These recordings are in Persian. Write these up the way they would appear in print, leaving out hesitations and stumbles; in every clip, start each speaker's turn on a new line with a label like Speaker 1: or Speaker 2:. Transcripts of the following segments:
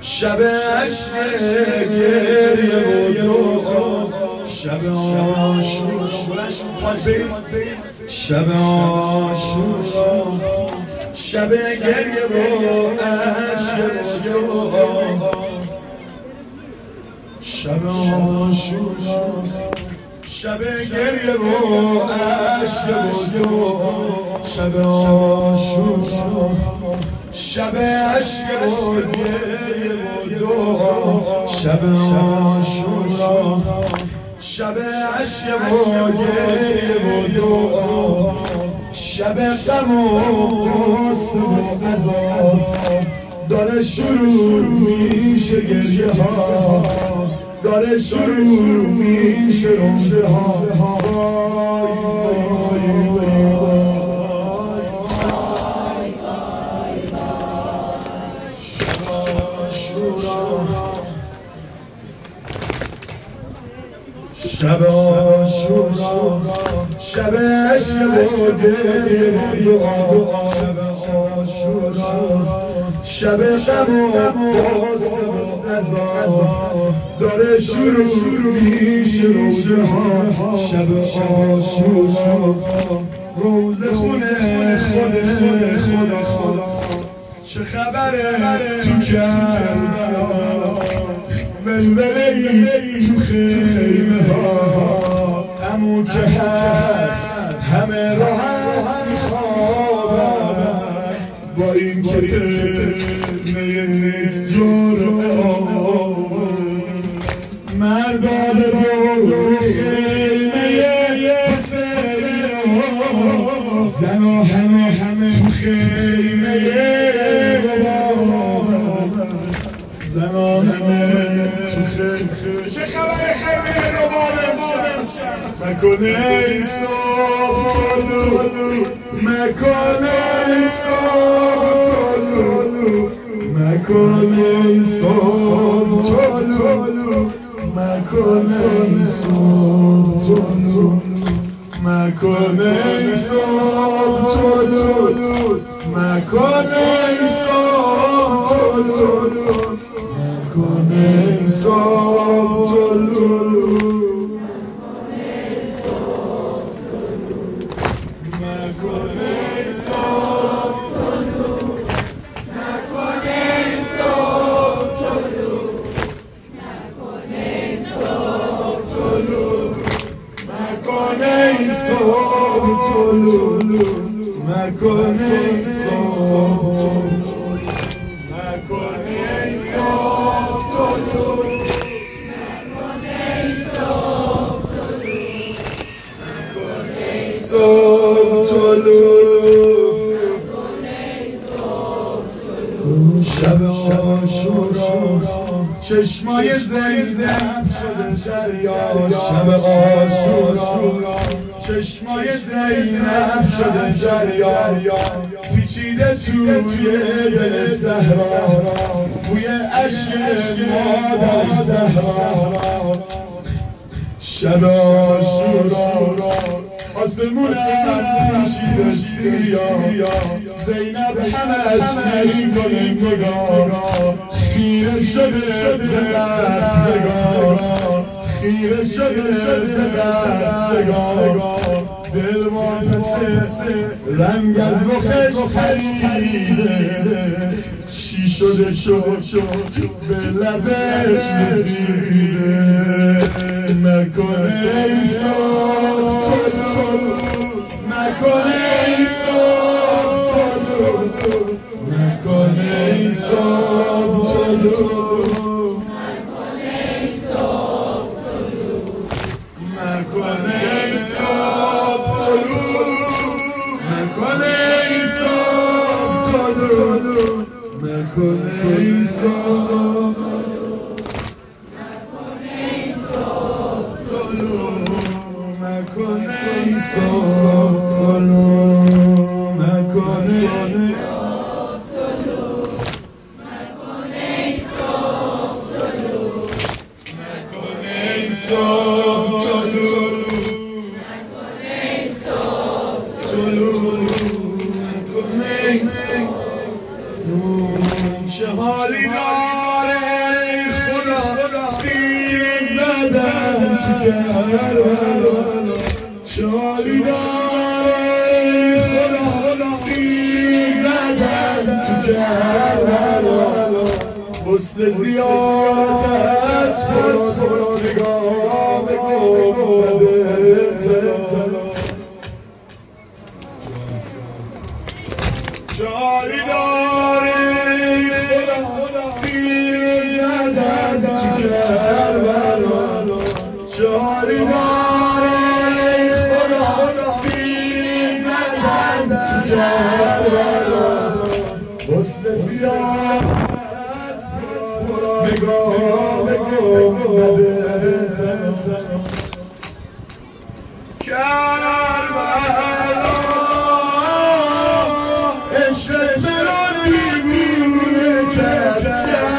Speaker 1: شب عشق گریه و دعا، شب عاشورا، شب عاشورا، شب گریه و عشق و دعا، شب عاشورا، شب گریه و عشق و دعا، شب عاشورا، شب عشق و گریه و دعا، شب عاشورا، شب عشق و گریه و دعا، شب غم و غصه و عذاب، داره شروع میشه گریه ها، داره شروع میشه روزه ها. شب عاشورا، شب عشق و گریه و دعا، شب عاشورا، شب غم و غصه و عذاب، داره شروع میشه روزه ها. شب عاشورا، روزه خونه خدا، چه خبره تو کربلا، ولولی تو خیمه ها، عمو که هست همه راحت میخوابن، با این که تنه جرعه مردان رو خیمه سریه ها، زن و همه تو خیمه زن و همه تو خیمه. چه خبر خیمه رو مکنه ای صبح طلو، مکنه ای صبح طلو، مکنه ای صبح طلو، مکنه ای صبح طلو، مکنه ای صبح طلو، مکنه ای صبح طلو، مکنه ای صبح طلو. شب عاشورا، چشمای زینب شده دریا، شب عاشورا، چشمای زینب شده دریا، پیچیده توی دل صحرا، بوی عشق مادر زهرا. شب عاشورا، آسمون پوشیده سیاه، زینب همش میکنه نگاه، خیره شده به قتلگاه، خیره شده به قتلگاه، دل واپسه رنگ از رخش پریده، چی شده به لبش رسیده، مکنه ای صبح طلو، مکنه ای صبح طلو، مکنه ای صبح طلو، مکنه ای صبح طلو، مکنه ای صبح طلو، مکنه ای صبح طلو، مکنه ای صبح طلو، مکنه ای صبح طلو، مکنه ای چه حالی داره تو کربلا چاری داری خدا سیر زدن تو کربلا حسن زیارت از فرو نگاه بکن جاری داری خدا سیر زدن تو کربلا جاری داری خدا سیر زدن تو کربلا حسن زیارت از فرو نگاه بکن عشقت منو دیوونه کرد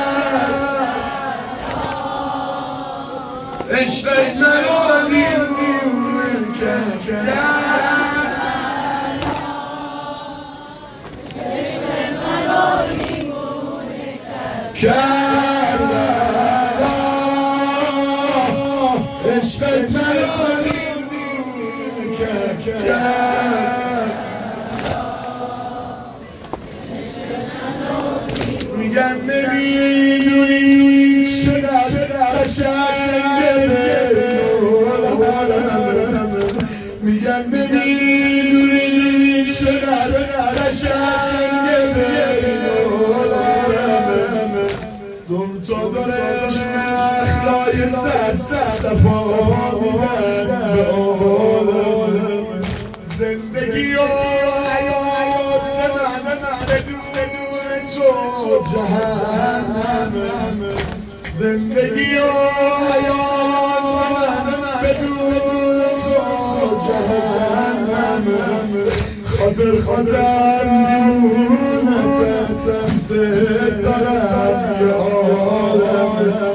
Speaker 1: عشقت منو دیوونه کرد عشقت منو دیوونه کرد عشقت منو دیوونه کرد میگن نمیدونی چقدر قشنگه میگن نمیدونی چقدر قشنگه دم تا دارش اخلای صفا میدن به عالم زندگی و حیات من بدون تو جهنم زندگی و حیات من بدون تو جهنم خاطر میمونتم سد دارم یه عالم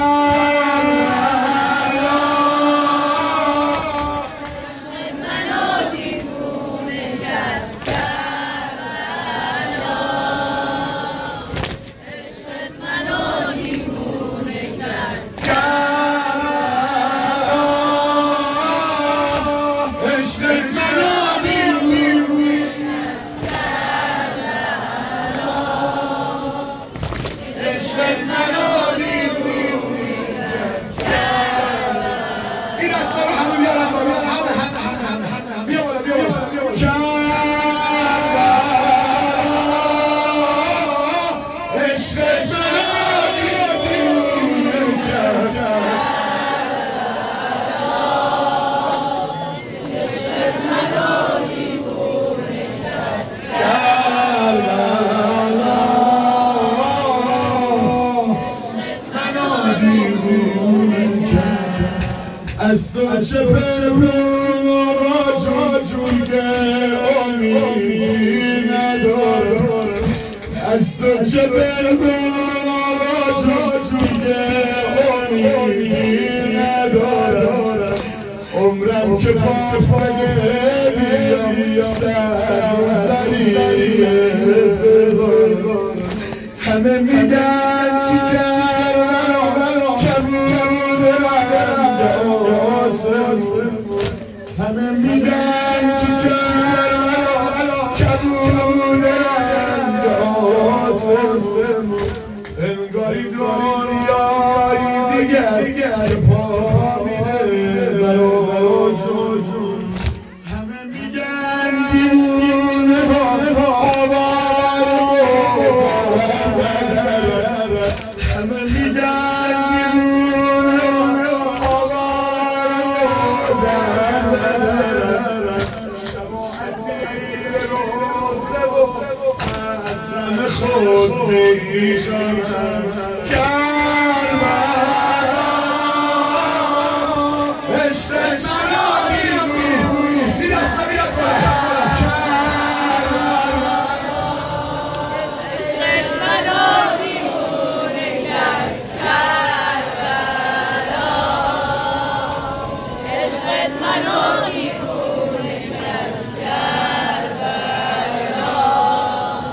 Speaker 1: از تو چه پنهون را جویده امید ندارم از تو چه پنهون را جویده امید ندارم عمرم که فاقه بیام سرزری بذارم همه میگن که همه میگن تو کربلا کبود رنگ آسمون انگاری دنیای دیگه است که پا میده برا جون همه میگن دیوونه ها آواره همه میگن دیوونه ها آواره خود میخوام